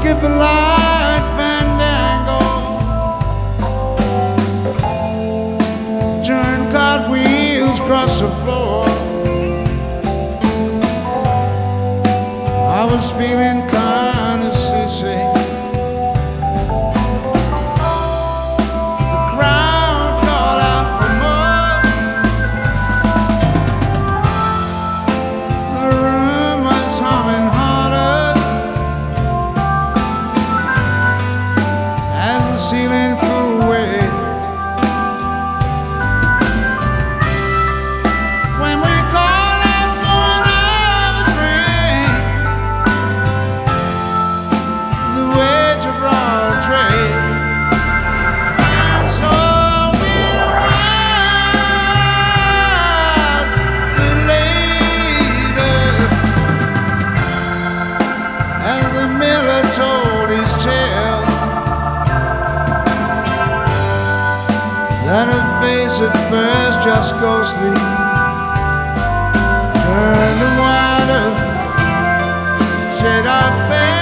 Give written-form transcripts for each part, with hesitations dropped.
skip a light fandango, turn cartwheels across the floor. I was feeling kind of seasick. The crowd called out for more. The room was humming harder as the ceiling flew away. When we called out for another drink, the wage of broad trade, and so it was the later as the miller told his tale, that her face at first just ghostly turned to wider shade of pale.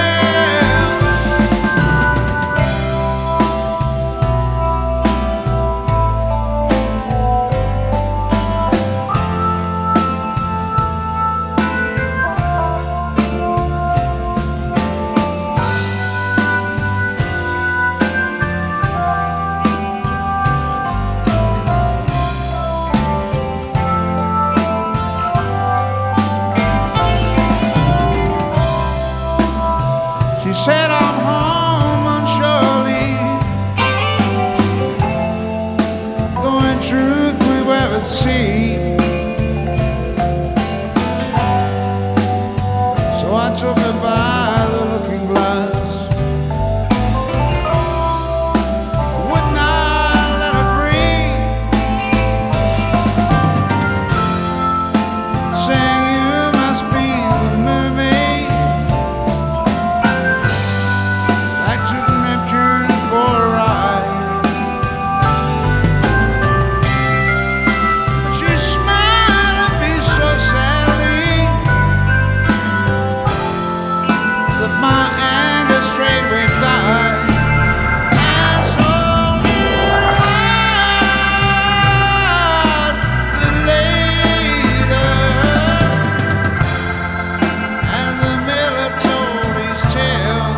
She said, I'm home on shore leave, though in truth we were at sea. So I took her by the looking glass, would not let her breathe, saying, you must be the mermaid that took Neptune for a ride. She smiled at me so sadly that my anger straightway died. And so it was that later, as the miller told his tale,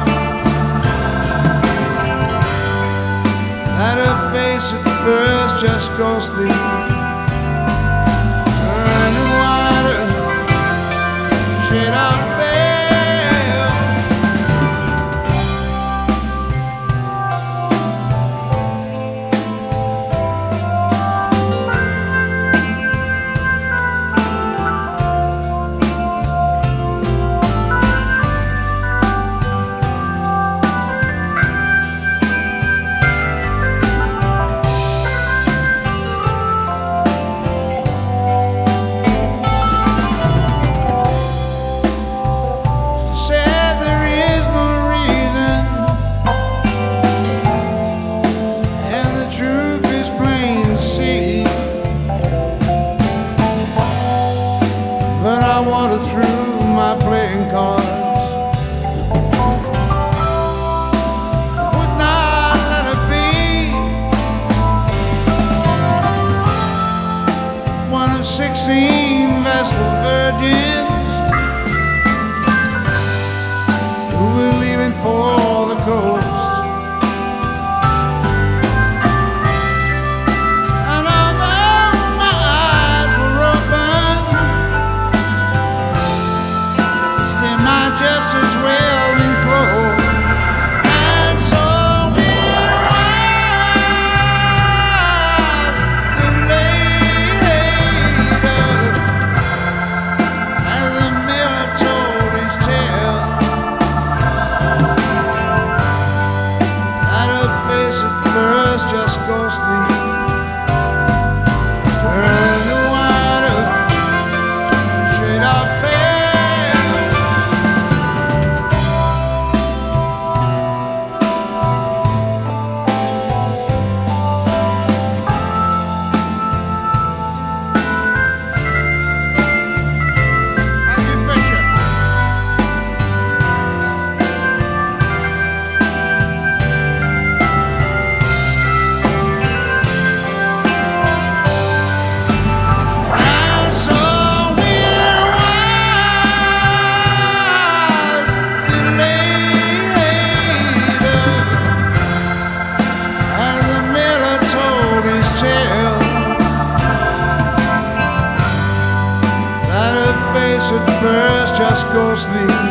that her face at first just ghostly turned to wider shade of pale. Said there is no reason, and the truth is plain to see, but I wanted through my playing cards, would not let her be one of 16 vestal virgins who were leaving for the coast. And although my eyes were open, still my just as well been closed. And so it was the later, as the miller told his tale, ghostly